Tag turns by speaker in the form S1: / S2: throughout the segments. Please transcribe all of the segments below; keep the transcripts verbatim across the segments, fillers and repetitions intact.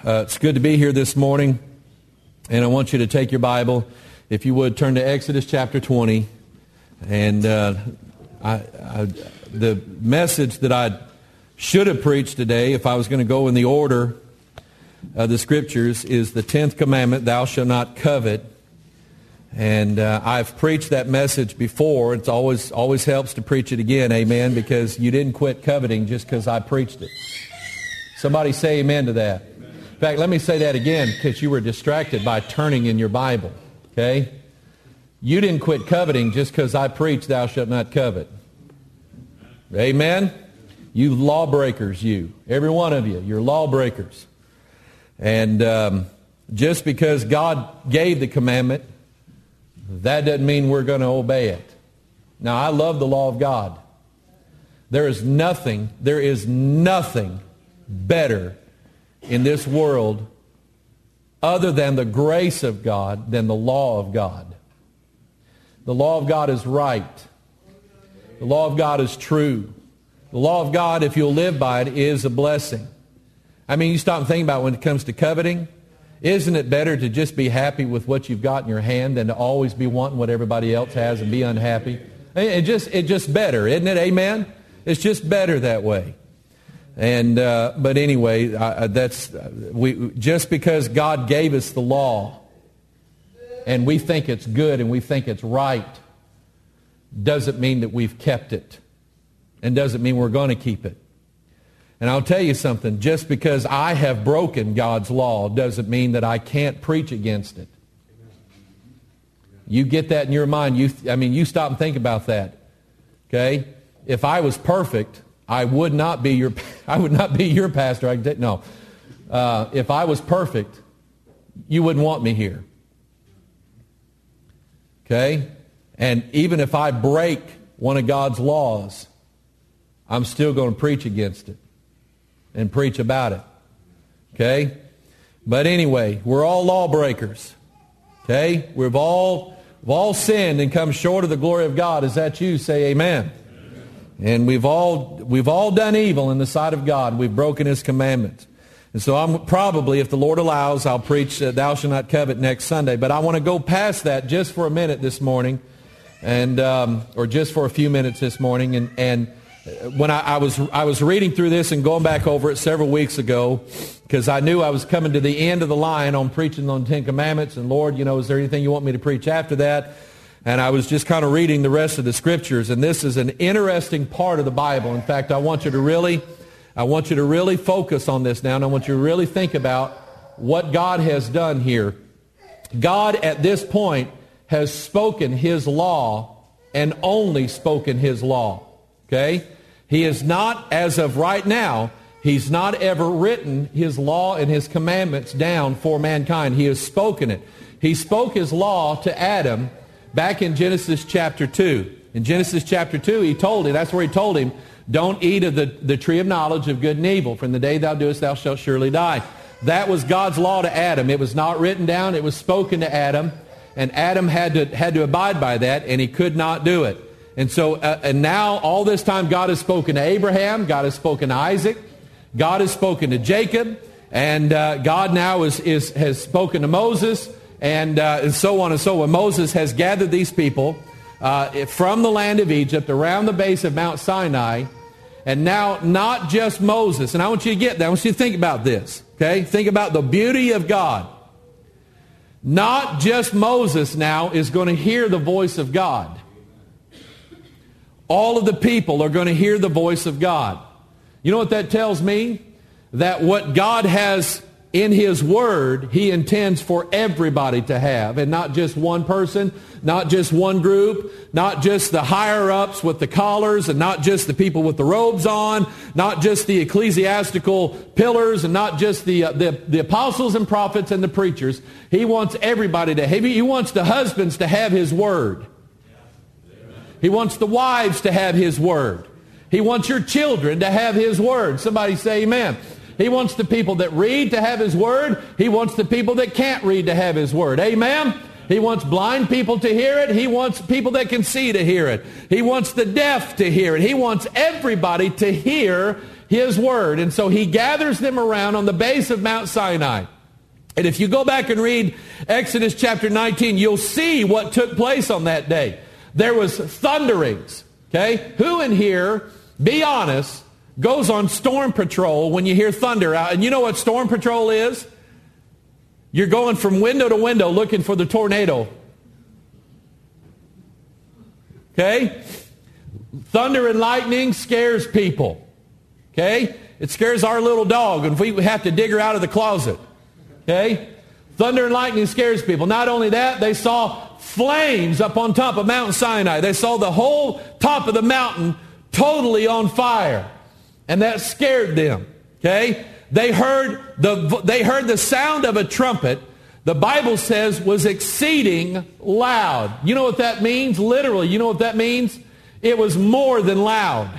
S1: Uh, it's good to be here this morning, and I want you to take your Bible, if you would, turn to Exodus chapter twenty. And uh, I, I, the message that I should have preached today, if I was going to go in the order of the Scriptures, is the tenth commandment, thou shalt not covet. And uh, I've preached that message before. It's always always helps to preach it again, amen, because you didn't quit coveting just because I preached it. Somebody say amen to that. In fact, let me say that again because you were distracted by turning in your Bible, okay? You didn't quit coveting just because I preached thou shalt not covet. Amen? You lawbreakers, you. Every one of you, you're lawbreakers. And um, just because God gave the commandment, that doesn't mean we're going to obey it. Now, I love the law of God. There is nothing, there is nothing better in this world other than the grace of God than the law of God. The law of God is right. The law of God is true. The law of God, if you'll live by it, is a blessing. I mean, you stop and think about it when it comes to coveting. Isn't it better to just be happy with what you've got in your hand than to always be wanting what everybody else has and be unhappy? It just, it just better, isn't it? Amen? It's just better that way. And uh, but anyway, uh, that's we just because God gave us the law, and we think it's good and we think it's right, doesn't mean that we've kept it, and doesn't mean we're going to keep it. And I'll tell you something, just because I have broken God's law doesn't mean that I can't preach against it. You get that in your mind. You, I mean, you stop and think about that. Okay? If I was perfect, I would not be your, I would not be your pastor. I can no. Uh, if I was perfect, you wouldn't want me here. Okay? And even if I break one of God's laws, I'm still going to preach against it and preach about it. Okay? But anyway, we're all lawbreakers. Okay? We've all, we've all sinned and come short of the glory of God. Is that you? Say amen. Amen. And we've all, we've all done evil in the sight of God. We've broken His commandments. And so I'm probably, if the Lord allows, I'll preach uh, thou shalt not covet next Sunday. But I want to go past that just for a minute this morning, and um, or just for a few minutes this morning. And, and when I, I was I was reading through this and going back over it several weeks ago, because I knew I was coming to the end of the line on preaching on the Ten Commandments. And Lord, you know, is there anything you want me to preach after that? And I was just kind of reading the rest of the Scriptures. And this is an interesting part of the Bible. In fact, I want you to really, I want you to really focus on this now, and I want you to really think about what God has done here. God, at this point, has spoken His law and only spoken His law. Okay? He is not, as of right now, He's not ever written His law and His commandments down for mankind. He has spoken it. He spoke His law to Adam back in Genesis chapter two. In Genesis chapter two, He told him, that's where He told him, don't eat of the, the tree of knowledge of good and evil. For in the day thou doest, thou shalt surely die. That was God's law to Adam. It was not written down. It was spoken to Adam. And Adam had to, had to abide by that, and he could not do it. And so, uh, and now all this time God has spoken to Abraham, God has spoken to Isaac, God has spoken to Jacob, and uh, God now is, is, has spoken to Moses, and, uh, and so on and so on. Moses has gathered these people uh, from the land of Egypt around the base of Mount Sinai, and now not just Moses, and I want you to get that, I want you to think about this, okay? Think about the beauty of God. Not just Moses now is going to hear the voice of God. All of the people are going to hear the voice of God. You know what that tells me? That what God has in His Word, He intends for everybody to have, and not just one person, not just one group, not just the higher-ups with the collars, and not just the people with the robes on, not just the ecclesiastical pillars, and not just the, uh, the, the apostles and prophets and the preachers. He wants everybody to have, He wants the husbands to have His Word. He wants the wives to have His Word. He wants your children to have His Word. Somebody say amen. He wants the people that read to have His Word. He wants the people that can't read to have His Word. Amen. He wants blind people to hear it. He wants people that can see to hear it. He wants the deaf to hear it. He wants everybody to hear his word. And so he gathers them around on the base of Mount Sinai. And if you go back and read Exodus chapter nineteen, you'll see what took place on that day. There was thunderings. Okay? Who in here, be honest, goes on storm patrol when you hear thunder out? And you know what storm patrol is? You're going from window to window looking for the tornado. Okay? Thunder and lightning scares people. Okay? It scares our little dog, and we have to dig her out of the closet. Okay? Thunder and lightning scares people. Not only that, they saw flames up on top of Mount Sinai. They saw the whole top of the mountain totally on fire. And that scared them. Okay? They heard the, they heard the sound of a trumpet. The Bible says was exceeding loud. You know what that means? Literally, you know what that means? It was more than loud.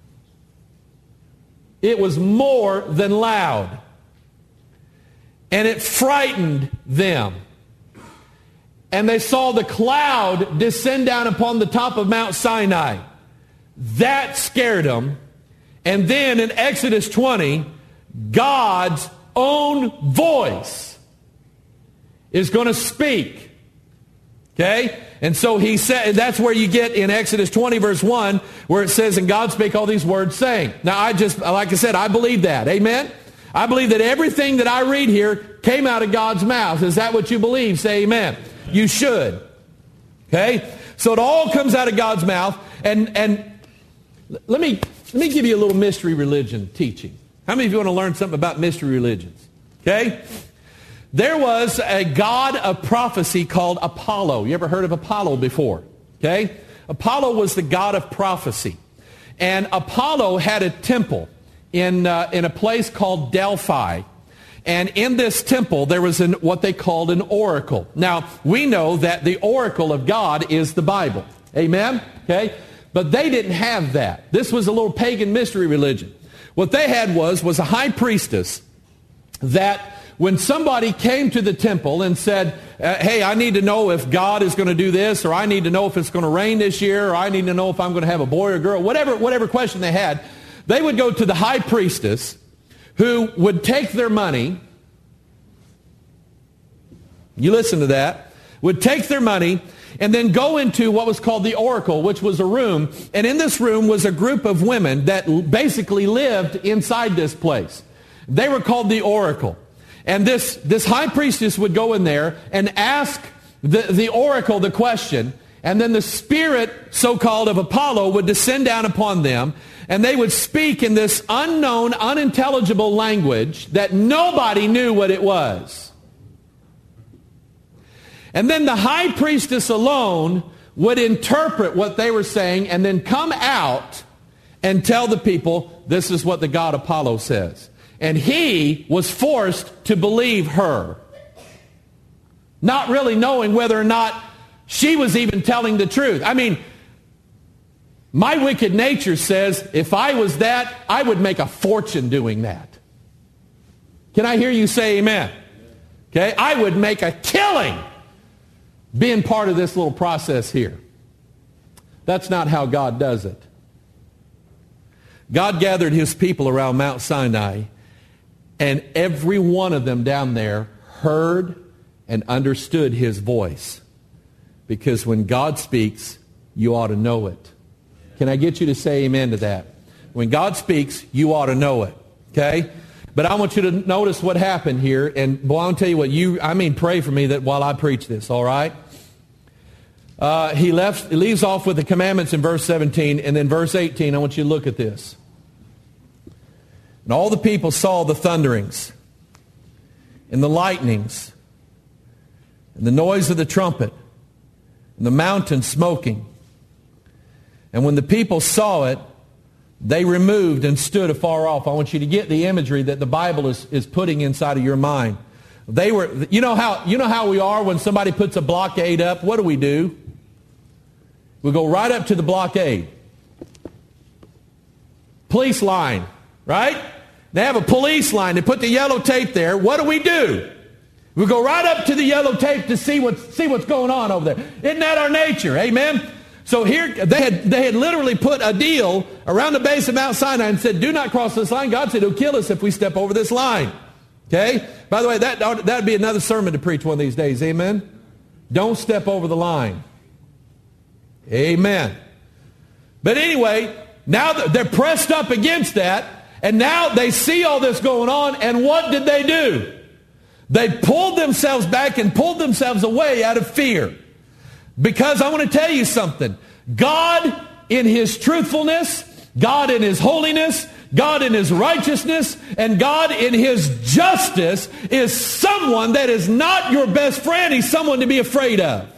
S1: It was more than loud. And it frightened them. And they saw the cloud descend down upon the top of Mount Sinai. That scared them. And then in Exodus twenty, God's own voice is going to speak. Okay? And so he said, and that's where you get in Exodus twenty verse one, where it says, and God spake all these words saying. Now I just, like I said, I believe that. Amen? I believe that everything that I read here came out of God's mouth. Is that what you believe? Say amen. You should. Okay? So it all comes out of God's mouth. And and let me let me give you a little mystery religion teaching. How many of you want to learn something about mystery religions? Okay? There was a god of prophecy called Apollo. You ever heard of Apollo before? Okay? Apollo was the god of prophecy. And Apollo had a temple in uh, in a place called Delphi. And in this temple, there was an, what they called an oracle. Now, we know that the oracle of God is the Bible. Amen? Okay? But they didn't have that. This was a little pagan mystery religion. What they had was, was a high priestess that when somebody came to the temple and said, uh, hey, I need to know if God is going to do this, or I need to know if it's going to rain this year, or I need to know if I'm going to have a boy or girl, whatever, whatever question they had, they would go to the high priestess, who would take their money, you listen to that, would take their money and then go into what was called the oracle, which was a room. And in this room was a group of women that basically lived inside this place. They were called the oracle. And this, this high priestess would go in there and ask the, the oracle the question, and then the spirit, so-called, of Apollo would descend down upon them, and they would speak in this unknown, unintelligible language that nobody knew what it was. And then the high priestess alone would interpret what they were saying and then come out and tell the people, this is what the god Apollo says. And he was forced to believe her, not really knowing whether or not she was even telling the truth. I mean, my wicked nature says, if I was that, I would make a fortune doing that. Can I hear you say amen? Okay, I would make a killing being part of this little process here. That's not how God does it. God gathered his people around Mount Sinai, and every one of them down there heard and understood his voice. Because when God speaks, you ought to know it. Can I get you to say amen to that? When God speaks, you ought to know it. Okay? But I want you to notice what happened here. And boy, I'll tell you what, you, I mean, pray for me that while I preach this, all right? Uh, he, left, he leaves off with the commandments in verse seventeen. And then verse eighteen, I want you to look at this. And all the people saw the thunderings and the lightnings and the noise of the trumpet and the mountain smoking. And when the people saw it, they removed and stood afar off. I want you to get the imagery that the Bible is, is putting inside of your mind. They were, you know how, you know how we are when somebody puts a blockade up? What do we do? We go right up to the blockade. Police line, right? They have a police line. They put the yellow tape there. What do we do? We go right up to the yellow tape to see, what, see what's going on over there. Isn't that our nature? Amen? So here, they had, they had literally put a deal around the base of Mount Sinai and said, do not cross this line. God said he'll kill us if we step over this line. Okay? By the way, that that would be another sermon to preach one of these days. Amen? Don't step over the line. Amen. But anyway, now they're pressed up against that, and now they see all this going on, and what did they do? They pulled themselves back and pulled themselves away out of fear. Because I want to tell you something. God in His truthfulness, God in His holiness, God in His righteousness, and God in His justice is someone that is not your best friend. He's someone to be afraid of.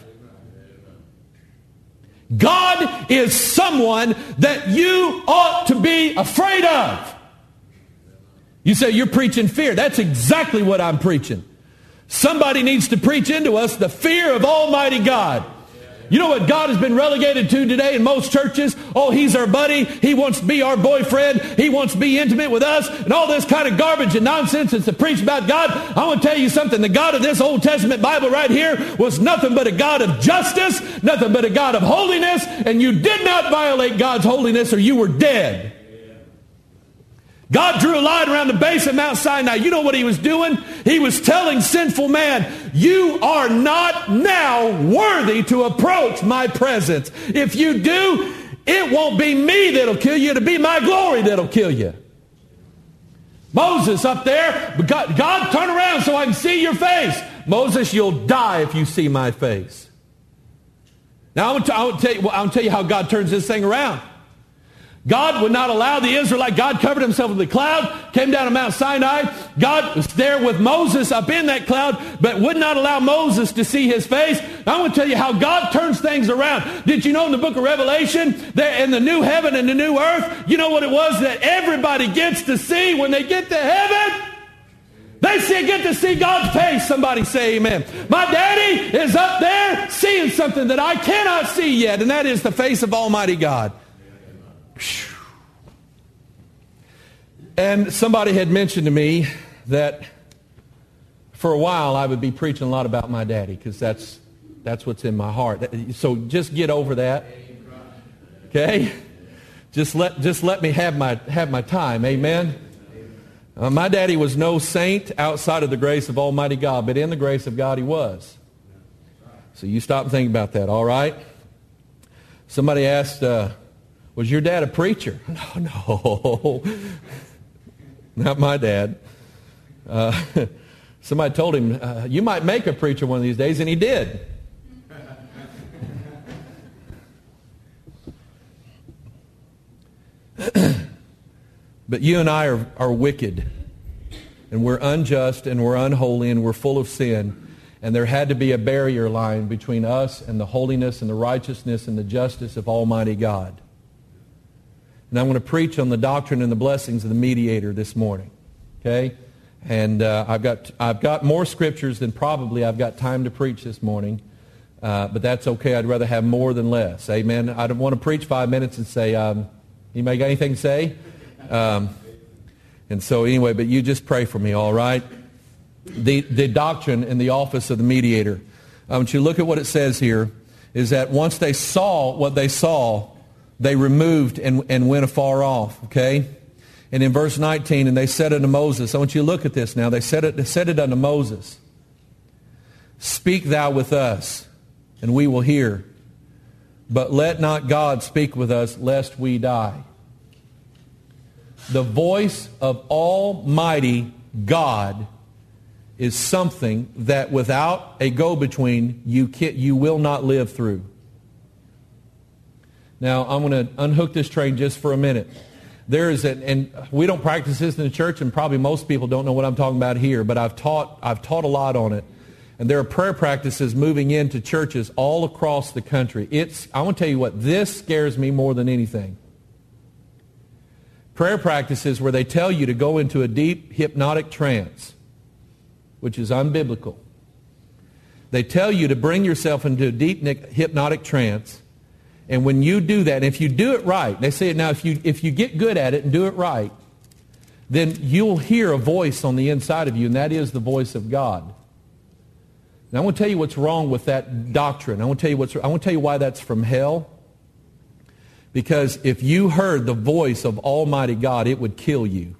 S1: God is someone that you ought to be afraid of. You say, you're preaching fear. That's exactly what I'm preaching. Somebody needs to preach into us the fear of Almighty God. You know what God has been relegated to today in most churches? Oh, He's our buddy. He wants to be our boyfriend. He wants to be intimate with us. And all this kind of garbage and nonsense that's to preach about God. I want to tell you something. The God of this Old Testament Bible right here was nothing but a God of justice, nothing but a God of holiness. And you did not violate God's holiness or you were dead. God drew a line around the base of Mount Sinai. You know what He was doing? He was telling sinful man, you are not now worthy to approach my presence. If you do, it won't be me that'll kill you. It'll be my glory that'll kill you. Moses up there, God, God, turn around so I can see your face. Moses, you'll die if you see my face. Now, I want to, I want to, tell, you, I want to tell you how God turns this thing around. God would not allow the Israelite. God covered Himself with the cloud, came down to Mount Sinai. God was there with Moses up in that cloud, but would not allow Moses to see His face. I want to tell you how God turns things around. Did you know in the book of Revelation, that in the new heaven and the new earth, you know what it was that everybody gets to see when they get to heaven? They see, get to see God's face. Somebody say amen. My daddy is up there seeing something that I cannot see yet, and that is the face of Almighty God. And somebody had mentioned to me that for a while I would be preaching a lot about my daddy because that's that's what's in my heart. So just get over that. Okay? Just let just let me have my have my time. Amen. Uh, my daddy was no saint outside of the grace of Almighty God, but in the grace of God he was. So you stop and think about that, all right? Somebody asked, uh, was your dad a preacher? No, no. Not my dad. Uh, somebody told him, uh, you might make a preacher one of these days, and he did. But you and I are, are wicked, and we're unjust, and we're unholy, and we're full of sin. And there had to be a barrier line between us and the holiness and the righteousness and the justice of Almighty God. And I'm going to preach on the doctrine and the blessings of the mediator this morning. Okay? And uh, I've got I've got more scriptures than probably I've got time to preach this morning. Uh, but that's okay. I'd rather have more than less. Amen. I don't want to preach five minutes and say, um, anybody got anything to say? Um, and so anyway, but you just pray for me, all right? The, the doctrine and the office of the mediator. I want you to look at what it says here, is that once they saw what they saw, they removed and, and went afar off, okay? And in verse nineteen, and they said unto Moses, I want you to look at this now. They said it, they said it unto Moses, speak thou with us, and we will hear. But let not God speak with us, lest we die. The voice of Almighty God is something that without a go-between, you can, you will not live through. Now, I'm going to unhook this train just for a minute. There is, an, and we don't practice this in the church, and probably most people don't know what I'm talking about here, but I've taught, I've taught a lot on it. And there are prayer practices moving into churches all across the country. It's, I want to tell you what, this scares me more than anything. Prayer practices where they tell you to go into a deep hypnotic trance, which is unbiblical. They tell you to bring yourself into a deep hypnotic trance. And when you do that, and if you do it right, they say it now, if you, if you get good at it and do it right, then you'll hear a voice on the inside of you, and that is the voice of God. Now I want to tell you what's wrong with that doctrine. I want to tell you what's, I want to tell you why that's from hell. Because if you heard the voice of Almighty God, it would kill you.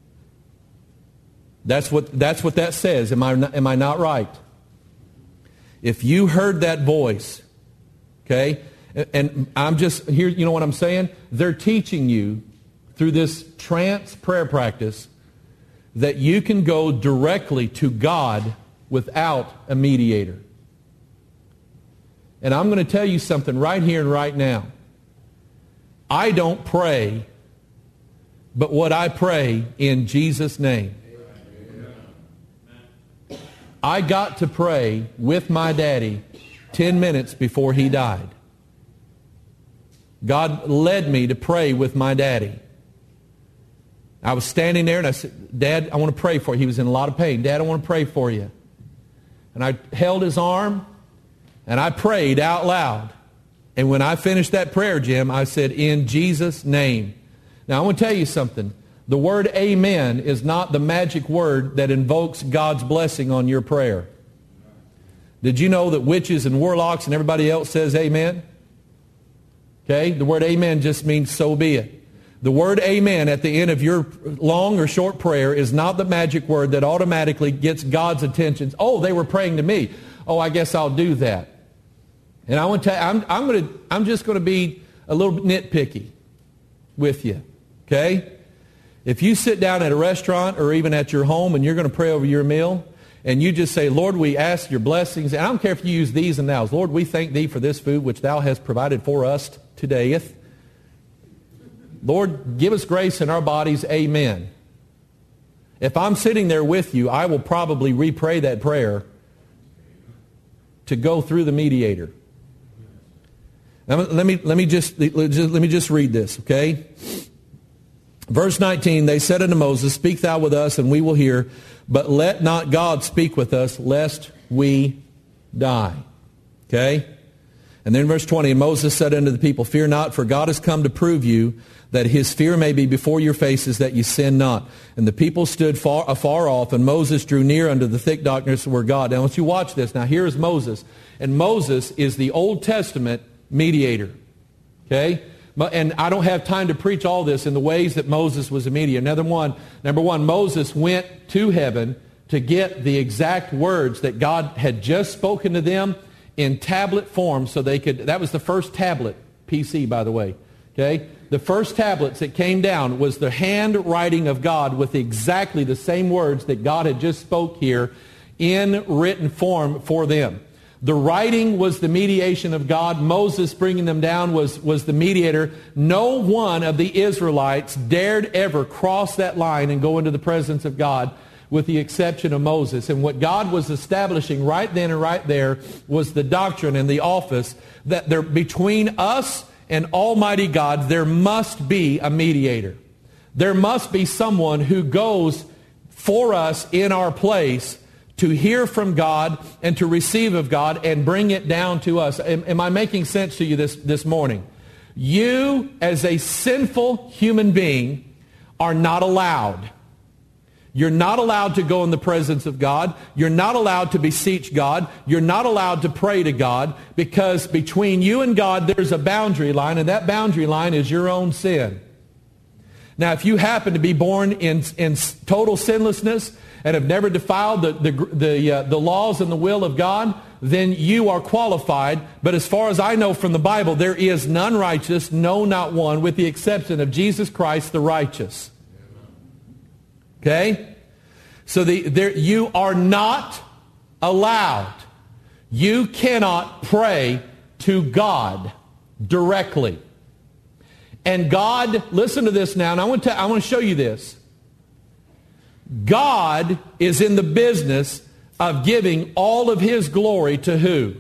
S1: That's what, that's what that says. Am I, am I not right? If you heard that voice, okay, and I'm just, here, you know what I'm saying? They're teaching you through this trance prayer practice that you can go directly to God without a mediator. And I'm going to tell you something right here and right now. I don't pray, but what I pray in Jesus' name. I got to pray with my daddy ten minutes before he died. God led me to pray with my daddy. I was standing there and I said, Dad, I want to pray for you. He was in a lot of pain. Dad, I want to pray for you. And I held his arm and I prayed out loud. And when I finished that prayer, Jim, I said, in Jesus' name. Now, I want to tell you something. The word amen is not the magic word that invokes God's blessing on your prayer. Did you know that witches and warlocks and everybody else says amen? Okay? The word amen just means so be it. The word amen at the end of your long or short prayer is not the magic word that automatically gets God's attention. Oh, they were praying to me. Oh, I guess I'll do that. And I want to tell you, I'm, I'm, going to, I'm just going to be a little bit nitpicky with you. Okay? If you sit down at a restaurant or even at your home and you're going to pray over your meal and you just say, Lord, we ask your blessings. And I don't care if you use these and thous. Lord, we thank thee for this food which thou hast provided for us today. Lord, give us grace in our bodies. Amen. If I'm sitting there with you, I will probably re-pray that prayer to go through the mediator. Now, let me, let me just, let me just read this, okay? Verse nineteen, they said unto Moses, speak thou with us, and we will hear, but let not God speak with us, lest we die. Okay? And then verse twenty, and Moses said unto the people, fear not, for God has come to prove you, that his fear may be before your faces, that ye sin not. And the people stood far, afar off, and Moses drew near unto the thick darkness where God. Now, once you watch this, now here is Moses. And Moses is the Old Testament mediator. Okay? And I don't have time to preach all this in the ways that Moses was a mediator. Another one, number one, Moses went to heaven to get the exact words that God had just spoken to them in tablet form so they could, that was the first tablet, P C by the way. Okay? The first tablets that came down was the handwriting of God with exactly the same words that God had just spoke here in written form for them. The writing was the mediation of God. Moses bringing them down was, was the mediator. No one of the Israelites dared ever cross that line and go into the presence of God with the exception of Moses. And what God was establishing right then and right there was the doctrine and the office that there, between us and Almighty God, there must be a mediator. There must be someone who goes for us in our place to hear from God and to receive of God and bring it down to us. Am, am I making sense to you this, this morning? You, as a sinful human being, are not allowed. You're not allowed to go in the presence of God. You're not allowed to beseech God. You're not allowed to pray to God, because between you and God there's a boundary line, and that boundary line is your own sin. Now, if you happen to be born in, in total sinlessness and have never defiled the, the, the, uh, the laws and the will of God, then you are qualified. But as far as I know from the Bible, there is none righteous, no, not one, with the exception of Jesus Christ the righteous. Okay? So the, there, you are not allowed. You cannot pray to God directly. And God, listen to this now, and I want to, I want to show you this. God is in the business of giving all of his glory to who?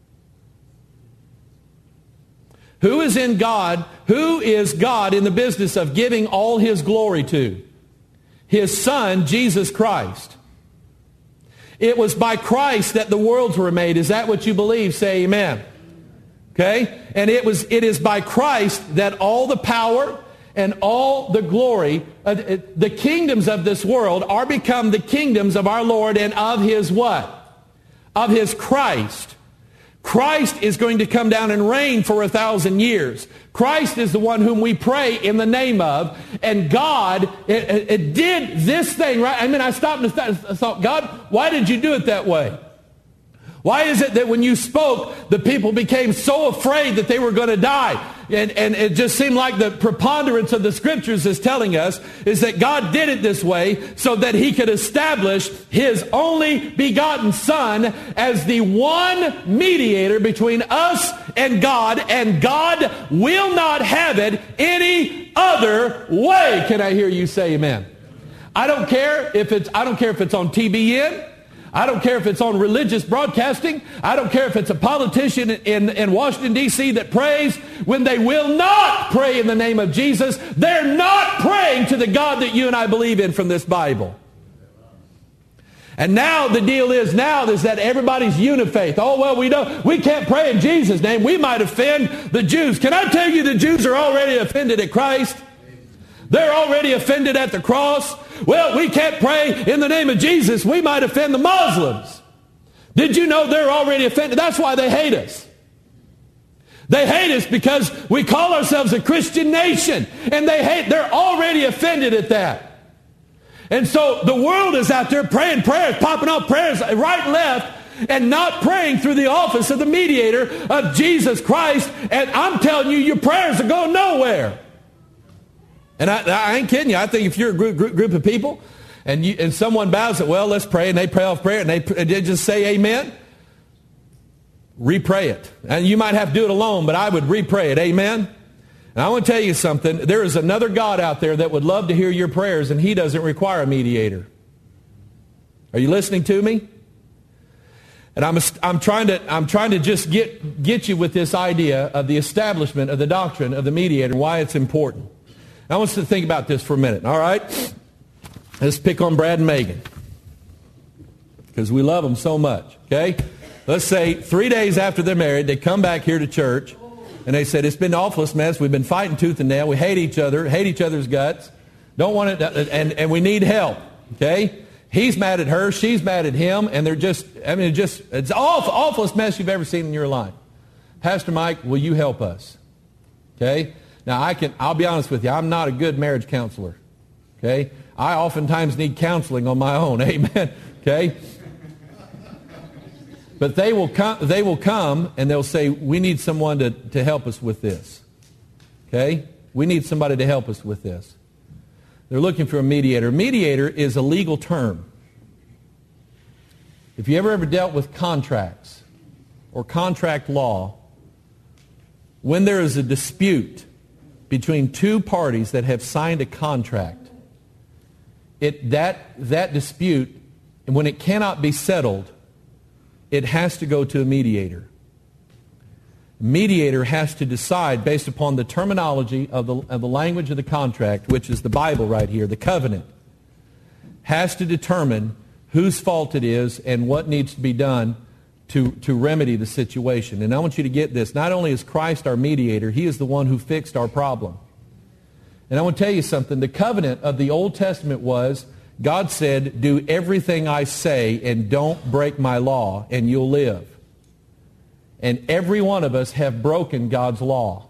S1: Who is in God? Who is God in the business of giving all his glory to? His Son, Jesus Christ. It was by Christ that the worlds were made. Is that what you believe? Say amen. Okay? And it was, it is by Christ that all the power and all the glory, uh, the kingdoms of this world are become the kingdoms of our Lord and of his what? Of his Christ. Christ is going to come down and reign for a thousand years. Christ is the one whom we pray in the name of. And God it, it, it did this thing, right? I mean, I stopped and thought, God, why did you do it that way? Why is it that when you spoke, the people became so afraid that they were going to die? And, and it just seemed like the preponderance of the scriptures is telling us is that God did it this way so that he could establish his only begotten Son as the one mediator between us and God, and God will not have it any other way. Can I hear you say amen? I don't care if it's, I don't care if it's on T B N. I don't care if it's on religious broadcasting. I don't care if it's a politician in, in Washington, D C that prays when they will not pray in the name of Jesus. They're not praying to the God that you and I believe in from this Bible. And now the deal is now is that everybody's unifaith. Oh, well, we don't, we can't pray in Jesus' name. We might offend the Jews. Can I tell you the Jews are already offended at Christ? They're already offended at the cross. Well, we can't pray in the name of Jesus. We might offend the Muslims. Did you know they're already offended? That's why they hate us. They hate us because we call ourselves a Christian nation. And they hate, they're already offended at that. And so the world is out there praying prayers, popping off prayers right and left, and not praying through the office of the mediator of Jesus Christ. And I'm telling you, your prayers are going nowhere. And I, I ain't kidding you. I think if you're a group, group, group of people and, you, and someone bows it, well, let's pray, and they pray off prayer, and they, they just say amen, re-pray it. And you might have to do it alone, but I would re-pray it. Amen? And I want to tell you something. There is another God out there that would love to hear your prayers, and he doesn't require a mediator. Are you listening to me? And I'm, I'm, trying to, I'm trying to just get, get you with this idea of the establishment of the doctrine of the mediator and why it's important. I want us to think about this for a minute, all right? Let's pick on Brad and Megan because we love them so much, okay? Let's say three days after they're married, they come back here to church, and they said, it's been the awfulest mess. We've been fighting tooth and nail. We hate each other, hate each other's guts, don't want it, and, and we need help, okay? He's mad at her, she's mad at him, and they're just, I mean, it just, it's the awful, awfulest mess you've ever seen in your life. Pastor Mike, will you help us? Okay? Now, I can, I'll be honest with you, I'm not a good marriage counselor, okay? I oftentimes need counseling on my own, amen, okay? But they will come, they will come and they'll say, we need someone to, to help us with this, okay? We need somebody to help us with this. They're looking for a mediator. Mediator is a legal term. If you ever ever dealt with contracts or contract law, when there is a dispute between two parties that have signed a contract, it, that, that dispute, when it cannot be settled, it has to go to a mediator. A mediator has to decide based upon the terminology of the, of the language of the contract, which is the Bible right here, the covenant, has to determine whose fault it is and what needs to be done to, to remedy the situation. And I want you to get this. Not only is Christ our mediator, he is the one who fixed our problem. And I want to tell you something. The covenant of the Old Testament was, God said, do everything I say and don't break my law and you'll live. And every one of us have broken God's law.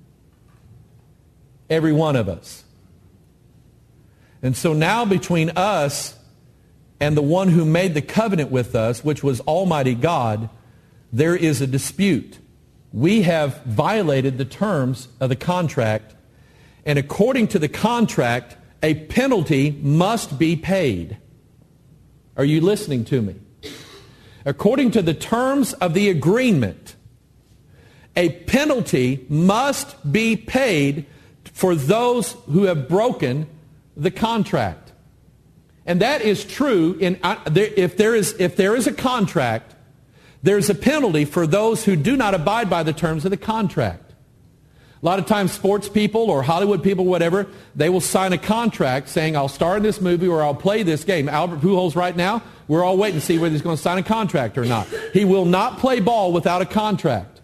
S1: Every one of us. And so now between us and the one who made the covenant with us, which was Almighty God, there is a dispute. We have violated the terms of the contract, and according to the contract, a penalty must be paid. Are you listening to me? According to the terms of the agreement, a penalty must be paid for those who have broken the contract. And that is true in, uh, there, if, there is, if there is a contract, there's a penalty for those who do not abide by the terms of the contract. A lot of times sports people or Hollywood people, whatever, they will sign a contract saying, I'll star in this movie or I'll play this game. Albert Pujols right now, we're all waiting to see whether he's going to sign a contract or not. He will not play ball without a contract.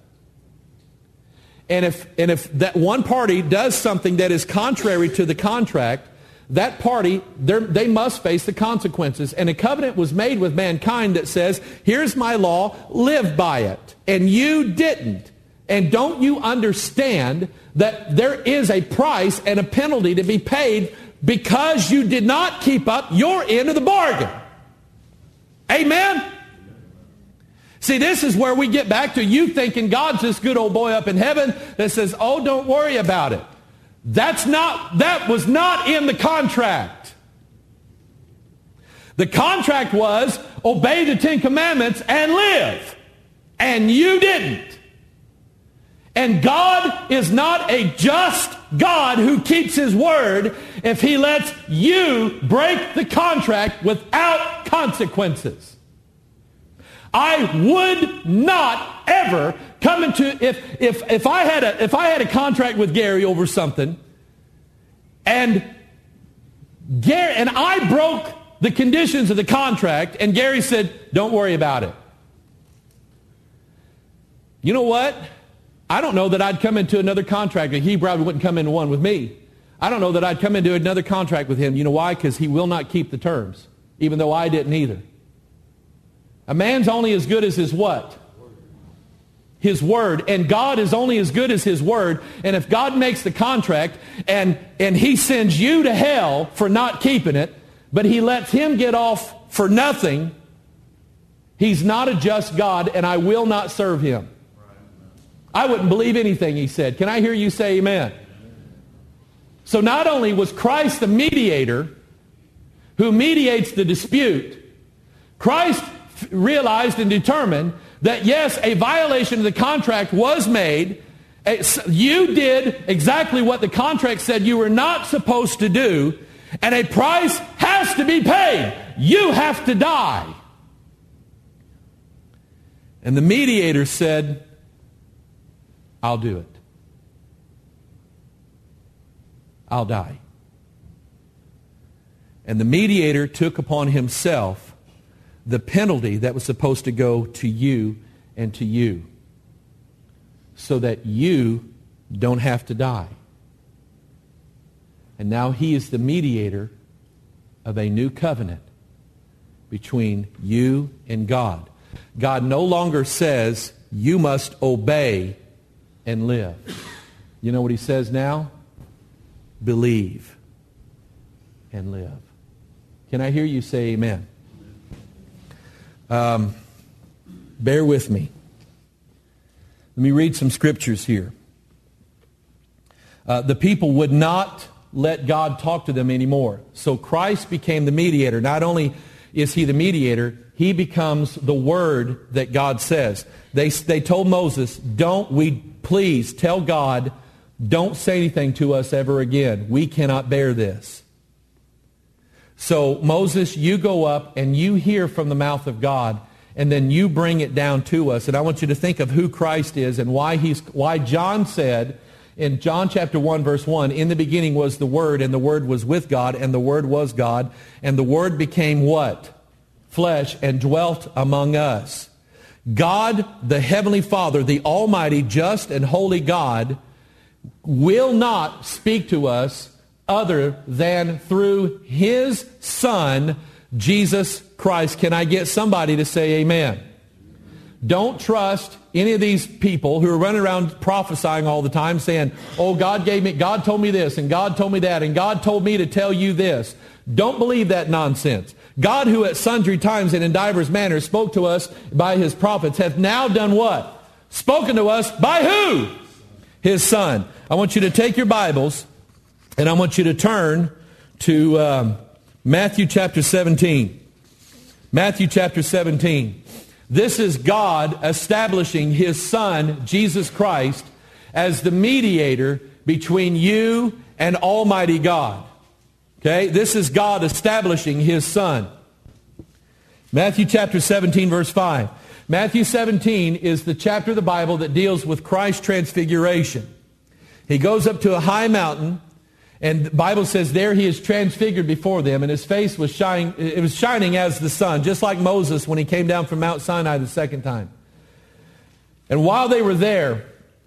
S1: And if, and if that one party does something that is contrary to the contract, that party, they must face the consequences. And a covenant was made with mankind that says, here's my law, live by it. And you didn't. And don't you understand that there is a price and a penalty to be paid because you did not keep up your end of the bargain? Amen? See, this is where we get back to you thinking God's this good old boy up in heaven that says, oh, don't worry about it. That's not, that was not in the contract. The contract was obey the Ten Commandments and live. And you didn't. And God is not a just God who keeps his word if he lets you break the contract without consequences. I would not ever come into, if, if, if, I had a, if I had a contract with Gary over something, and, Gary, and I broke the conditions of the contract, and Gary said, don't worry about it. You know what? I don't know that I'd come into another contract, and he probably wouldn't come into one with me. I don't know that I'd come into another contract with him. You know why? Because he will not keep the terms, even though I didn't either. A man's only as good as his what? His word. And God is only as good as his word. And if God makes the contract and, and he sends you to hell for not keeping it, but he lets him get off for nothing, he's not a just God, and I will not serve him. I wouldn't believe anything he said. Can I hear you say amen? So not only was Christ the mediator who mediates the dispute, Christ realized and determined that yes, a violation of the contract was made. You did exactly what the contract said you were not supposed to do, and a price has to be paid. You have to die. And the mediator said, I'll do it. I'll die. And the mediator took upon himself the penalty that was supposed to go to you and to you, so that you don't have to die. And now he is the mediator of a new covenant between you and God. God no longer says you must obey and live. You know what he says now? Believe and live. Can I hear you say amen? Um, bear with me. Let me read some scriptures here. Uh, the people would not let God talk to them anymore. So Christ became the mediator. Not only is he the mediator, he becomes the word that God says. They, they told Moses, don't we please tell God, don't say anything to us ever again. We cannot bear this. So Moses, you go up and you hear from the mouth of God, and then you bring it down to us. And I want you to think of who Christ is and why he's why John said in John chapter one, verse one, in the beginning was the Word, and the Word was with God, and the Word was God, and the Word became what? Flesh, and dwelt among us. God, the Heavenly Father, the Almighty, just and holy God, will not speak to us other than through his Son, Jesus Christ. Can I get somebody to say amen? Don't trust any of these people who are running around prophesying all the time saying, oh, God gave me, God told me this, and God told me that, and God told me to tell you this. Don't believe that nonsense. God, who at sundry times and in divers manners spoke to us by his prophets, hath now done what? Spoken to us by who? His Son. I want you to take your Bibles, and I want you to turn to um, Matthew chapter seventeen. Matthew chapter seventeen. This is God establishing his Son, Jesus Christ, as the mediator between you and Almighty God. Okay? This is God establishing his Son. Matthew chapter seventeen, verse five. Matthew seventeen is the chapter of the Bible that deals with Christ's transfiguration. He goes up to a high mountain, and the Bible says there he is transfigured before them, and his face was shining, it was shining as the sun, just like Moses when he came down from Mount Sinai the second time. And while they were there,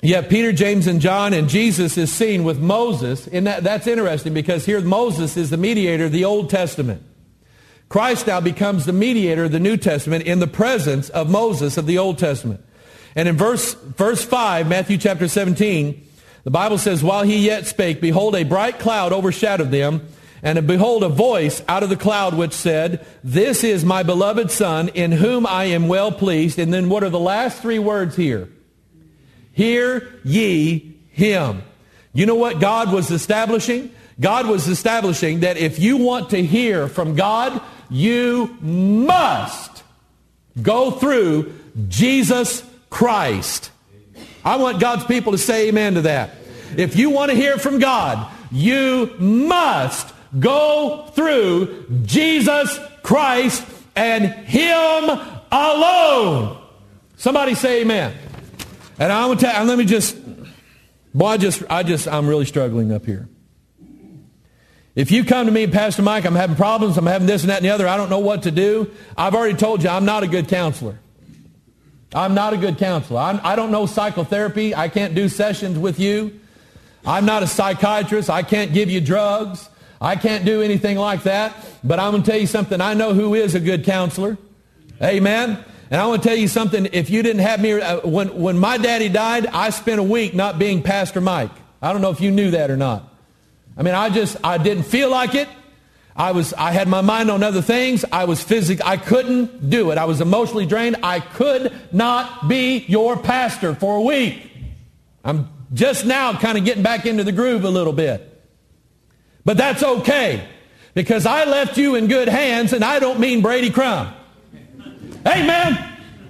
S1: you have Peter, James, and John, and Jesus is seen with Moses. And that, that's interesting because here Moses is the mediator of the Old Testament. Christ now becomes the mediator of the New Testament in the presence of Moses of the Old Testament. And in verse, verse five, Matthew chapter seventeen, the Bible says, while he yet spake, behold, a bright cloud overshadowed them, and behold, a voice out of the cloud which said, this is my beloved Son, in whom I am well pleased. And then what are the last three words here? Hear ye him. You know what God was establishing? God was establishing that if you want to hear from God, you must go through Jesus Christ. I want God's people to say amen to that. If you want to hear from God, you must go through Jesus Christ and him alone. Somebody say amen. And I want to tell, let me just, boy, I just, I just, I'm really struggling up here. If you come to me, Pastor Mike, I'm having problems, I'm having this and that and the other, I don't know what to do. I've already told you I'm not a good counselor. I'm not a good counselor. I'm, I don't know psychotherapy. I can't do sessions with you. I'm not a psychiatrist. I can't give you drugs. I can't do anything like that. But I'm going to tell you something. I know who is a good counselor. Amen. And I want to tell you something. If you didn't have me, uh, when, when my daddy died, I spent a week not being Pastor Mike. I don't know if you knew that or not. I mean, I just, I didn't feel like it. I was, I had my mind on other things. I was physically, I couldn't do it. I was emotionally drained. I could not be your pastor for a week. I'm just now kind of getting back into the groove a little bit. But that's okay, because I left you in good hands, and I don't mean Brady Crumb. Amen.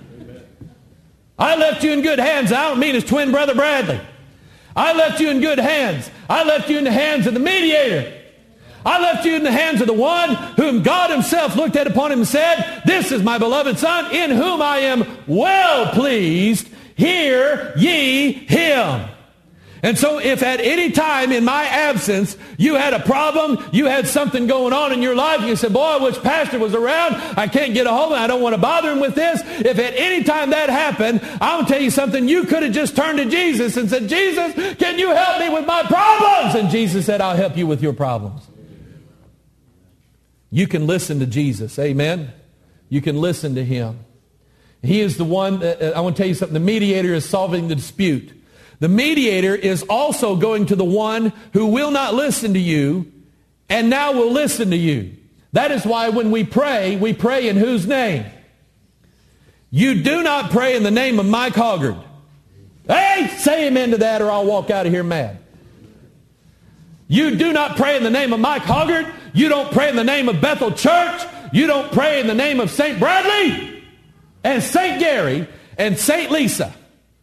S1: I left you in good hands. I don't mean his twin brother Bradley. I left you in good hands. I left you in the hands of the mediator. I left you in the hands of the one whom God himself looked at upon him and said, this is my beloved Son, in whom I am well pleased. Hear ye him. And so if at any time in my absence you had a problem, you had something going on in your life, you said, boy, I wish Pastor was around, I can't get a hold of him, I don't want to bother him with this. If at any time that happened, I'm going to tell you something, you could have just turned to Jesus and said, Jesus, can you help me with my problems? And Jesus said, I'll help you with your problems. You can listen to Jesus, amen? You can listen to him. He is the one, that, I want to tell you something, the mediator is solving the dispute. The mediator is also going to the one who will not listen to you and now will listen to you. That is why when we pray, we pray in whose name? You do not pray in the name of Mike Hoggard. Hey, say amen to that or I'll walk out of here mad. You do not pray in the name of Mike Hoggard. You don't pray in the name of Bethel Church. You don't pray in the name of Saint Bradley and Saint Gary and Saint Lisa.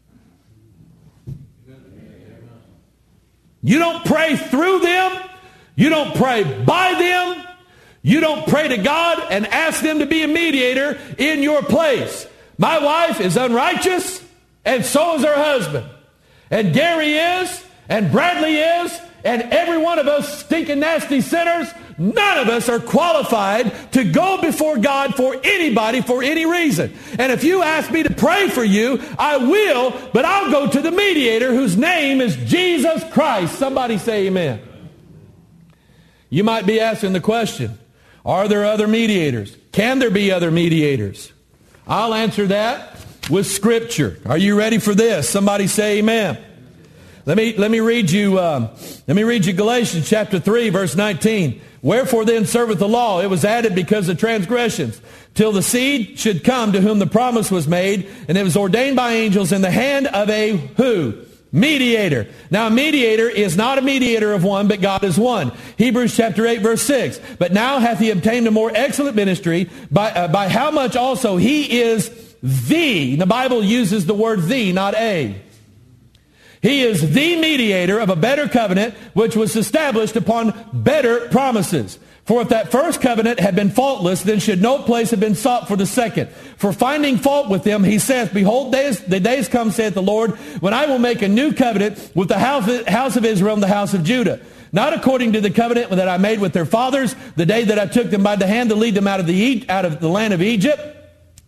S1: You don't pray through them. You don't pray by them. You don't pray to God and ask them to be a mediator in your place. My wife is unrighteous, and so is her husband. And Gary is, and Bradley is, and every one of us stinking nasty sinners, none of us are qualified to go before God for anybody for any reason. And if you ask me to pray for you, I will, but I'll go to the mediator whose name is Jesus Christ. Somebody say amen. You might be asking the question, are there other mediators? Can there be other mediators? I'll answer that with Scripture. Are you ready for this? Somebody say amen. Let me, let me read you, um, let me read you Galatians chapter three, verse nineteen. Wherefore then serveth the law? It was added because of transgressions, till the seed should come to whom the promise was made, and it was ordained by angels in the hand of a who? Mediator. Now a mediator is not a mediator of one, but God is one. Hebrews chapter eight, verse six. But now hath he obtained a more excellent ministry, by, uh, by how much also he is the. The Bible uses the word the, not a. He is the mediator of a better covenant, which was established upon better promises. For if that first covenant had been faultless, then should no place have been sought for the second. For finding fault with them, he saith, Behold, days, the days come, saith the Lord, when I will make a new covenant with the house, house of Israel and the house of Judah. Not according to the covenant that I made with their fathers, the day that I took them by the hand to lead them out of the, out of the land of Egypt.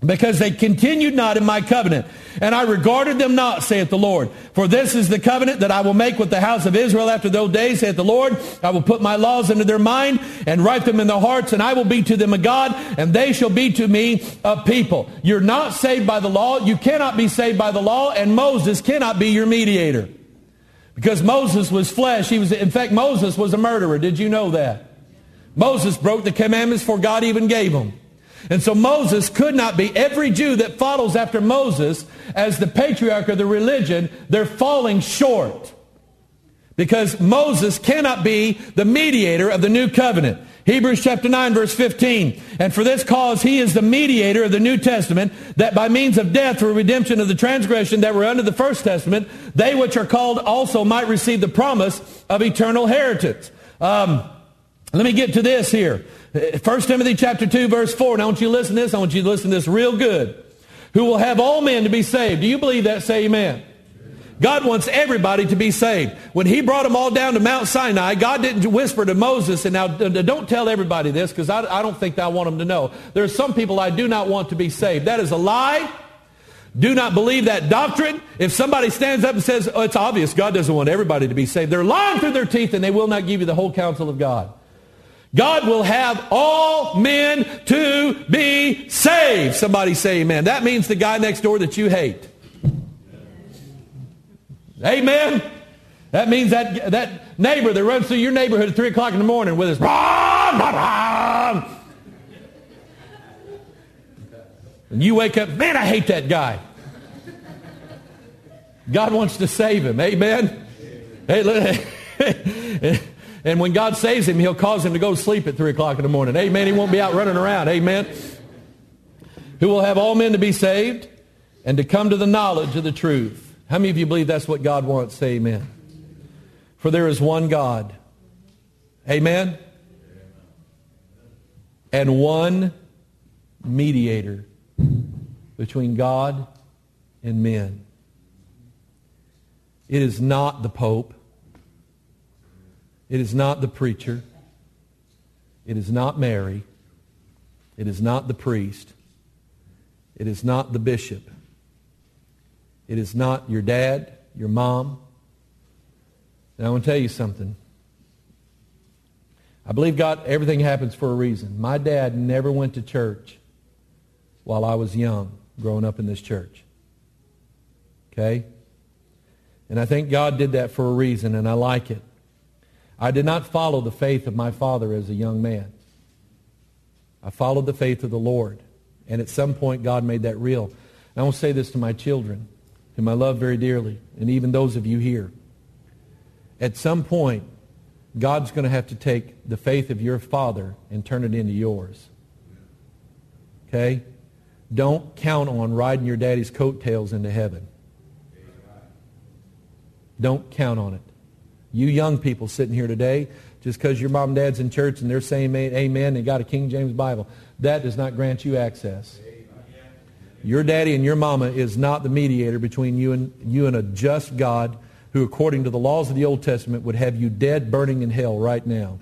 S1: because they continued not in my covenant. And I regarded them not, saith the Lord. For this is the covenant that I will make with the house of Israel after those days, saith the Lord. I will put my laws into their mind and write them in their hearts, and I will be to them a God, and they shall be to me a people. You're not saved by the law. You cannot be saved by the law, and Moses cannot be your mediator. Because Moses was flesh. He was, in fact, Moses was a murderer. Did you know that? Moses broke the commandments before God even gave them. And so Moses could not be. Every Jew that follows after Moses as the patriarch of the religion, they're falling short. Because Moses cannot be the mediator of the new covenant. Hebrews chapter nine, verse fifteen. And for this cause he is the mediator of the New Testament, that by means of death for redemption of the transgression that were under the first testament, they which are called also might receive the promise of eternal inheritance. Um, let me get to this here. First Timothy chapter two, verse four. Now I want you to listen to this. I want you to listen to this real good. Who will have all men to be saved. Do you believe that? Say amen. God wants everybody to be saved. When he brought them all down to Mount Sinai, God didn't whisper to Moses, and now don't tell everybody this, because I, I don't think that I want them to know. There are some people I do not want to be saved. That is a lie. Do not believe that doctrine. If somebody stands up and says, oh, it's obvious God doesn't want everybody to be saved, they're lying through their teeth, and they will not give you the whole counsel of God. God will have all men to be saved. Somebody say amen. That means the guy next door that you hate. Amen. That means that, that neighbor that runs through your neighborhood at three o'clock in the morning with his rah, rah, rah. And you wake up, man, I hate that guy. God wants to save him. Amen. Hey, look. And when God saves him, he'll cause him to go to sleep at three o'clock in the morning. Amen. He won't be out running around. Amen. Who will have all men to be saved and to come to the knowledge of the truth. How many of you believe that's what God wants? Say amen. For there is one God. Amen. And one mediator between God and men. It is not the Pope. It is not the preacher. It is not Mary. It is not the priest. It is not the bishop. It is not your dad, your mom. And I want to tell you something. I believe God, everything happens for a reason. My dad never went to church while I was young, growing up in this church. Okay? And I think God did that for a reason, and I like it. I did not follow the faith of my father as a young man. I followed the faith of the Lord. And at some point, God made that real. And I want to say this to my children, whom I love very dearly, and even those of you here. At some point, God's going to have to take the faith of your father and turn it into yours. Okay? Don't count on riding your daddy's coattails into heaven. Don't count on it. You young people sitting here today, just because your mom and dad's in church and they're saying amen, they got a King James Bible, that does not grant you access. Your daddy and your mama is not the mediator between you and you and a just God who, according to the laws of the Old Testament, would have you dead, burning in hell right now.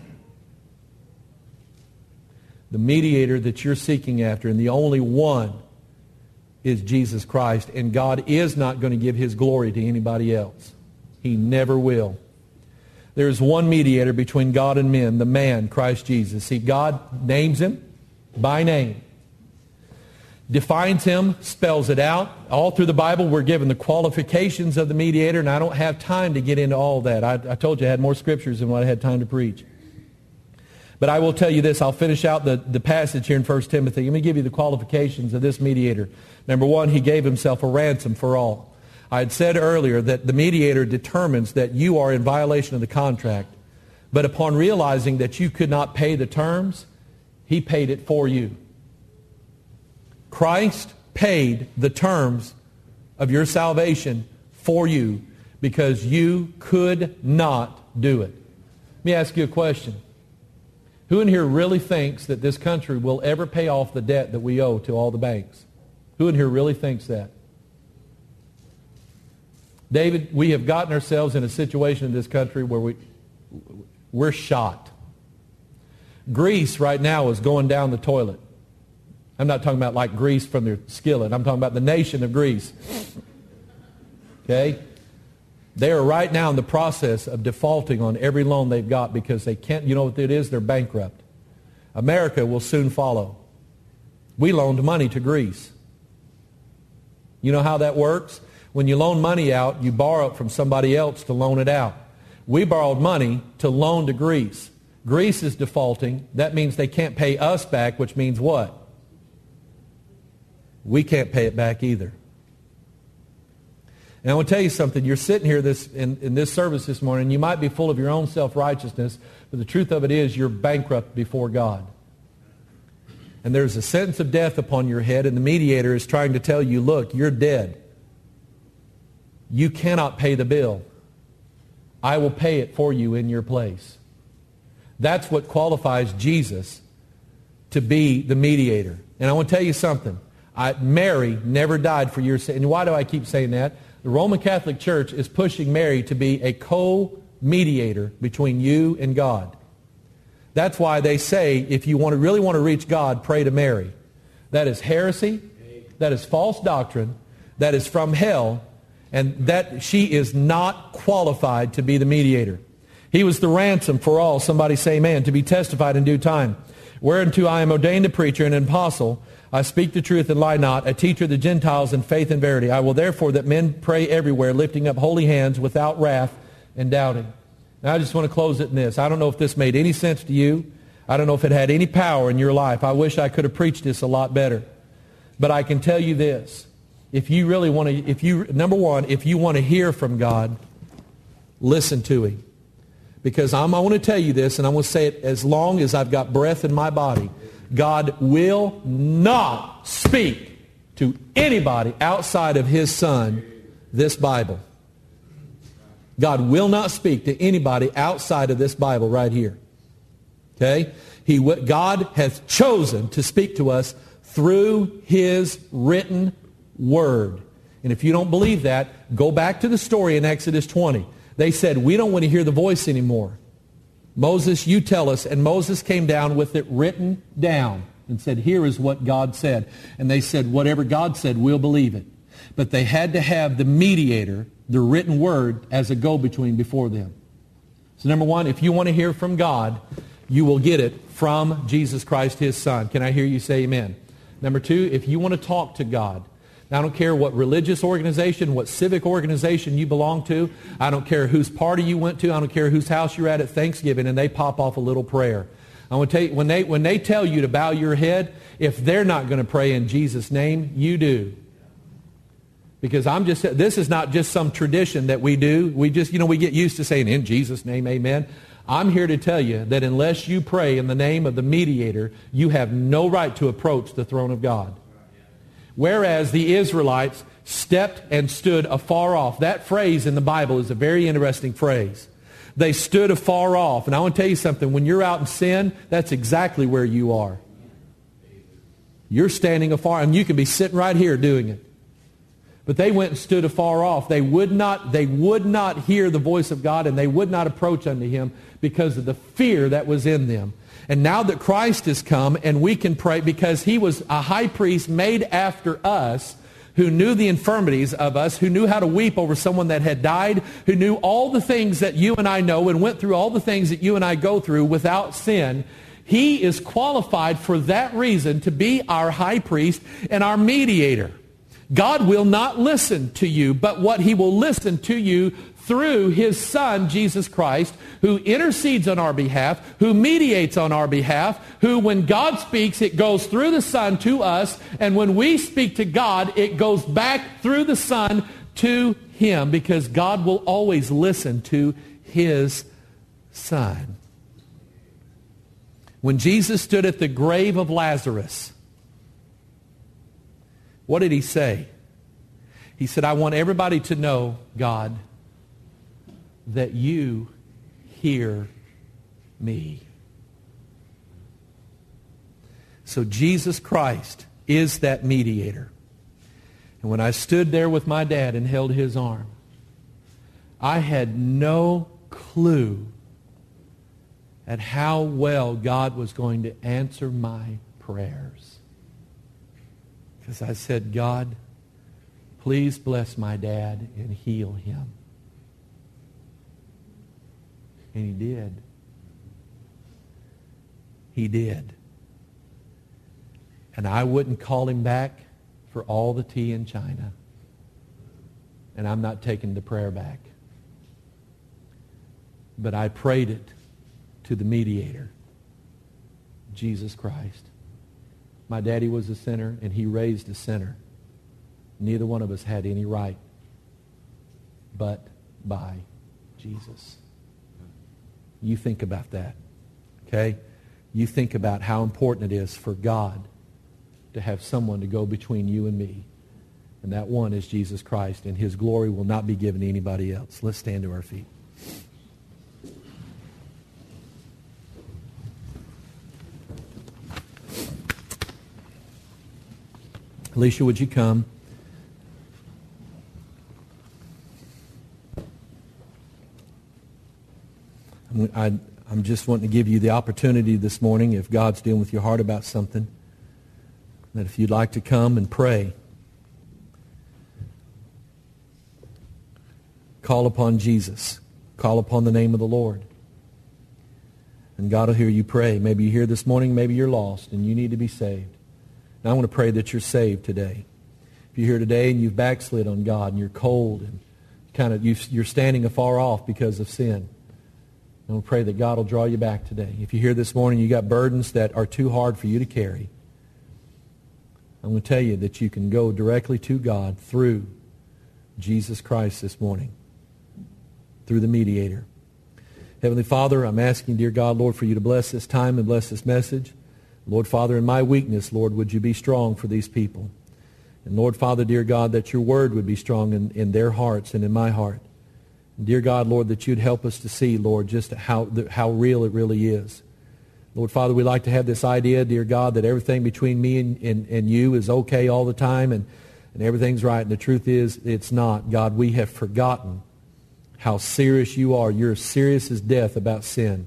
S1: The mediator that you're seeking after, and the only one, is Jesus Christ. And God is not going to give his glory to anybody else. He never will. There is one mediator between God and men, the man, Christ Jesus. See, God names him by name. Defines him, spells it out. All through the Bible, we're given the qualifications of the mediator, and I don't have time to get into all that. I, I told you I had more scriptures than what I had time to preach. But I will tell you this. I'll finish out the, the passage here in First Timothy. Let me give you the qualifications of this mediator. Number one, he gave himself a ransom for all. I had said earlier that the mediator determines that you are in violation of the contract. But upon realizing that you could not pay the terms, he paid it for you. Christ paid the terms of your salvation for you because you could not do it. Let me ask you a question. Who in here really thinks that this country will ever pay off the debt that we owe to all the banks? Who in here really thinks that? David, we have gotten ourselves in a situation in this country where we, we're shot. Greece right now is going down the toilet. I'm not talking about like grease from their skillet. I'm talking about the nation of Greece. Okay? They are right now in the process of defaulting on every loan they've got because they can't, you know what it is? They're bankrupt. America will soon follow. We loaned money to Greece. You know how that works? When you loan money out, you borrow it from somebody else to loan it out. We borrowed money to loan to Greece. Greece is defaulting. That means they can't pay us back, which means what? We can't pay it back either. And I want to tell you something. You're sitting here this, in, in this service this morning. You might be full of your own self-righteousness, but the truth of it is you're bankrupt before God. And there's a sentence of death upon your head, and the mediator is trying to tell you, look, you're dead. You cannot pay the bill. I will pay it for you in your place. That's what qualifies Jesus to be the mediator. And I want to tell you something. I, Mary never died for your sin. And why do I keep saying that? The Roman Catholic Church is pushing Mary to be a co-mediator between you and God. That's why they say if you want to really want to reach God, pray to Mary. That is heresy. That is false doctrine. That is from hell. And that she is not qualified to be the mediator. He was the ransom for all. Somebody say amen. To be testified in due time. Whereunto I am ordained a preacher and an apostle. I speak the truth and lie not, a teacher of the Gentiles in faith and verity. I will therefore that men pray everywhere, lifting up holy hands without wrath and doubting. Now I just want to close it in this. I don't know if this made any sense to you. I don't know if it had any power in your life. I wish I could have preached this a lot better. But I can tell you this. If you really want to, if you, number one, if you want to hear from God, listen to Him. Because I'm, I want to tell you this, and I'm going to say it as long as I've got breath in my body. God will not speak to anybody outside of His Son this Bible. God will not speak to anybody outside of this Bible right here. Okay? He, God has chosen to speak to us through His written Word. And if you don't believe that, go back to the story in Exodus twenty. They said, we don't want to hear the voice anymore. Moses, you tell us. And Moses came down with it written down and said, here is what God said. And they said, whatever God said, we'll believe it. But they had to have the mediator, the written word, as a go-between before them. So number one, if you want to hear from God, you will get it from Jesus Christ, His Son. Can I hear you say amen? Number two, if you want to talk to God, I don't care what religious organization, what civic organization you belong to. I don't care whose party you went to. I don't care whose house you're at at Thanksgiving, and they pop off a little prayer. I want to tell you, when they, when they tell you to bow your head, if they're not going to pray in Jesus' name, you do. Because I'm just, this is not just some tradition that we do. We just, you know, we get used to saying, in Jesus' name, amen. I'm here to tell you that unless you pray in the name of the mediator, you have no right to approach the throne of God. Whereas the Israelites stepped and stood afar off. That phrase in the Bible is a very interesting phrase. They stood afar off. And I want to tell you something. When you're out in sin, that's exactly where you are. You're standing afar, and you can be sitting right here doing it. But they went and stood afar off. They would not, they would not hear the voice of God, and they would not approach unto Him because of the fear that was in them. And now that Christ has come, and we can pray because He was a high priest made after us, who knew the infirmities of us, who knew how to weep over someone that had died, who knew all the things that you and I know and went through all the things that you and I go through without sin. He is qualified for that reason to be our high priest and our mediator. God will not listen to you, but what He will listen to you through His Son, Jesus Christ, who intercedes on our behalf, who mediates on our behalf, who when God speaks, it goes through the Son to us, and when we speak to God, it goes back through the Son to Him, because God will always listen to His Son. When Jesus stood at the grave of Lazarus, what did He say? He said, I want everybody to know, God, that you hear me. So Jesus Christ is that mediator. And when I stood there with my dad and held his arm, I had no clue at how well God was going to answer my prayers. Because I said, God, please bless my dad and heal him. And he did. He did. And I wouldn't call him back for all the tea in China. And I'm not taking the prayer back. But I prayed it to the mediator, Jesus Christ. My daddy was a sinner, and he raised a sinner. Neither one of us had any right but by Jesus. You think about that, okay? You think about how important it is for God to have someone to go between you and me. And that one is Jesus Christ, and his glory will not be given to anybody else. Let's stand to our feet. Alicia, would you come? I'm, I, I'm just wanting to give you the opportunity this morning, if God's dealing with your heart about something, that if you'd like to come and pray, call upon Jesus. Call upon the name of the Lord. And God will hear you pray. Maybe you're here this morning, maybe you're lost, and you need to be saved. And I want to pray that you're saved today. If you're here today and you've backslid on God and you're cold and kind of you're standing afar off because of sin, I want to pray that God will draw you back today. If you're here this morning, you got burdens that are too hard for you to carry, I'm going to tell you that you can go directly to God through Jesus Christ this morning, through the mediator. Heavenly Father, I'm asking, dear God, Lord, for you to bless this time and bless this message. Lord Father, in my weakness, Lord, would you be strong for these people? And Lord Father, dear God, that your word would be strong in, in their hearts and in my heart. And dear God, Lord, that you'd help us to see, Lord, just how, how real it really is. Lord Father, we like to have this idea, dear God, that everything between me and, and, and you is okay all the time and, and everything's right. And the truth is, it's not. God, we have forgotten how serious you are. You're as serious as death about sin.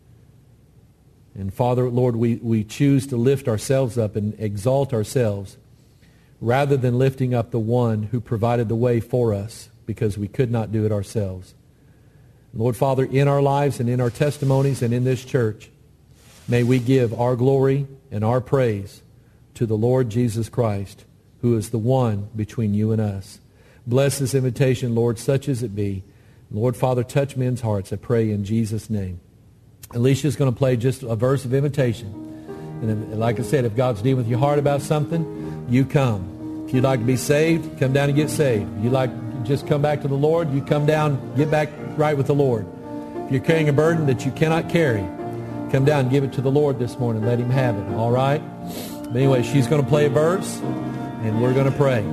S1: And Father, Lord, we, we choose to lift ourselves up and exalt ourselves rather than lifting up the one who provided the way for us because we could not do it ourselves. Lord Father, in our lives and in our testimonies and in this church, may we give our glory and our praise to the Lord Jesus Christ, who is the one between you and us. Bless this invitation, Lord, such as it be. Lord Father, touch men's hearts, I pray in Jesus' name. Alicia's going to play just a verse of invitation. And if, like I said, if God's dealing with your heart about something, you come. If you'd like to be saved, come down and get saved. If you'd like to just come back to the Lord, you come down, get back right with the Lord. If you're carrying a burden that you cannot carry, come down and give it to the Lord this morning. Let him have it, all right? But anyway, she's going to play a verse, and we're going to pray.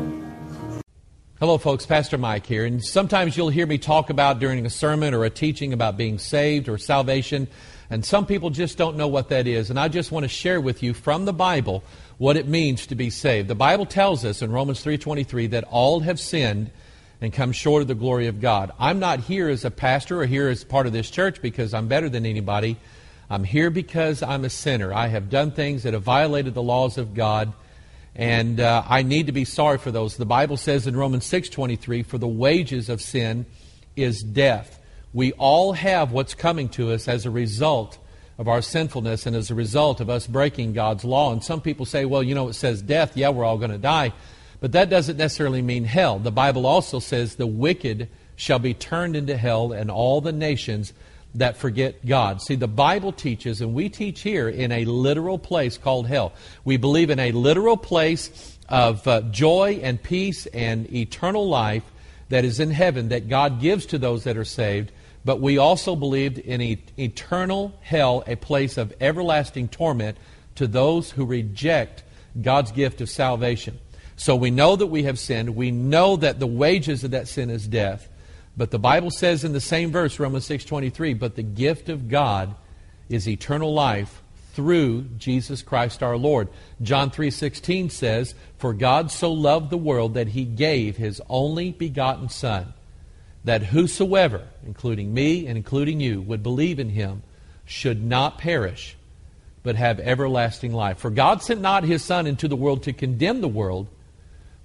S1: Hello, folks. Pastor Mike here. And sometimes you'll hear me talk about during a sermon or a teaching about being saved or salvation. And some people just don't know what that is. And I just want to share with you from the Bible what it means to be saved. The Bible tells us in Romans three twenty-three that all have sinned and come short of the glory of God. I'm not here as a pastor or here as part of this church because I'm better than anybody. I'm here because I'm a sinner. I have done things that have violated the laws of God. And uh, I need to be sorry for those. The Bible says in Romans six twenty-three, for the wages of sin is death. We all have what's coming to us as a result of our sinfulness and as a result of us breaking God's law. And some people say, well, you know, it says death. Yeah, we're all going to die. But that doesn't necessarily mean hell. The Bible also says the wicked shall be turned into hell and all the nations that forget God. See, the Bible teaches, and we teach here, in a literal place called hell. We believe in a literal place of uh, joy and peace and eternal life that is in heaven that God gives to those that are saved. But we also believed in e- eternal hell, a place of everlasting torment to those who reject God's gift of salvation. So we know that we have sinned. We know that the wages of that sin is death. But the Bible says in the same verse, Romans six twenty-three, but the gift of God is eternal life through Jesus Christ our Lord. John three sixteen says, for God so loved the world that He gave His only begotten Son, that whosoever, including me and including you, would believe in Him should not perish, but have everlasting life. For God sent not His Son into the world to condemn the world,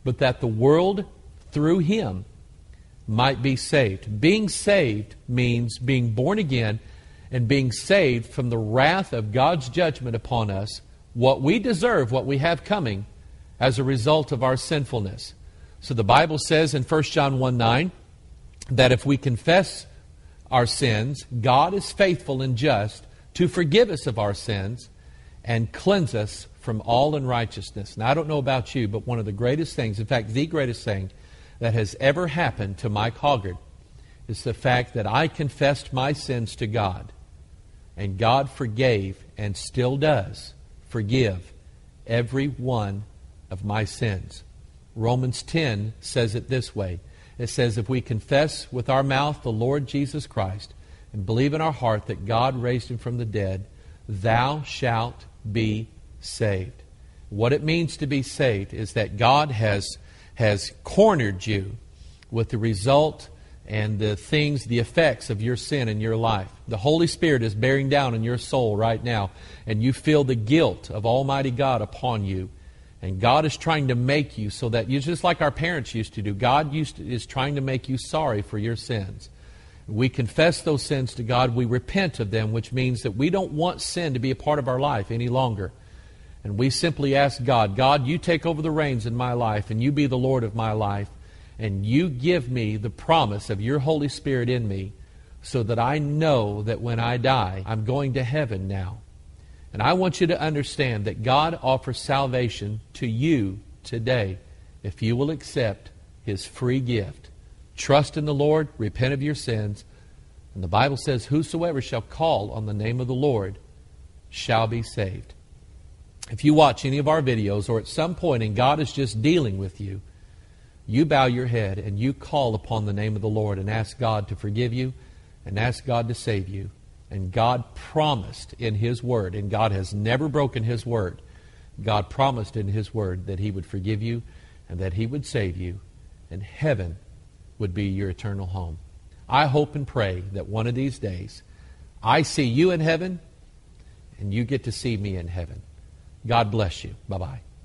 S2: but that the world through him might be saved. Being saved means being born again and being saved from the wrath of God's judgment upon us, what we deserve, what we have coming as a result of our sinfulness. So the Bible says in First John one nine that if we confess our sins, God is faithful and just to forgive us of our sins and cleanse us from all unrighteousness. Now, I don't know about you, but one of the greatest things, in fact, the greatest thing that has ever happened to Mike Hoggard is the fact that I confessed my sins to God, and God forgave and still does forgive every one of my sins. Romans ten says it this way. It says, if we confess with our mouth the Lord Jesus Christ and believe in our heart that God raised him from the dead, thou shalt be saved. What it means to be saved is that God has, has cornered you with the result and the things, the effects of your sin in your life. The Holy Spirit is bearing down in your soul right now, and you feel the guilt of Almighty God upon you. And God is trying to make you so that you, just like our parents used to do, God used to, is trying to make you sorry for your sins. We confess those sins to God. We repent of them, which means that we don't want sin to be a part of our life any longer. And we simply ask God, God, you take over the reins in my life, and you be the Lord of my life, and you give me the promise of your Holy Spirit in me so that I know that when I die, I'm going to heaven now. And I want you to understand that God offers salvation to you today if you will accept his free gift. Trust in the Lord, repent of your sins, and the Bible says, whosoever shall call on the name of the Lord shall be saved. If you watch any of our videos or at some point and God is just dealing with you, you bow your head and you call upon the name of the Lord and ask God to forgive you and ask God to save you. And God promised in his word, and God has never broken his word, God promised in his word that he would forgive you and that he would save you, and heaven would be your eternal home. I hope and pray that one of these days I see you in heaven and you get to see me in heaven. God bless you. Bye-bye.